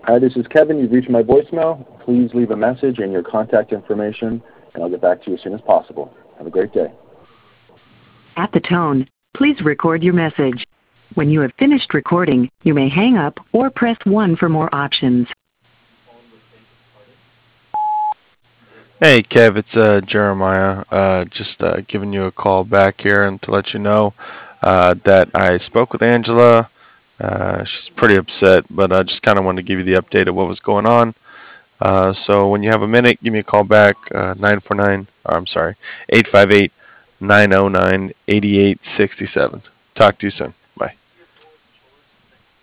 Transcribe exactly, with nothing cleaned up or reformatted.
Hi, this is Kevin. You've reached my voicemail. Please leave a message and your contact information, and I'll get back to you as soon as possible. Have a great day. At the tone, please record your message. When you have finished recording, you may hang up or press one for more options. Hey, Kev, it's uh, Jeremiah. Uh, just uh, giving you a call back here and to let you know uh, that I spoke with Angela. Uh, she's pretty upset, but I just kind of wanted to give you the update of what was going on. Uh, so when you have a minute, give me a call back, uh, nine four nine, or I'm sorry, eight five eight, nine oh nine, eight eight six seven. Talk to you soon.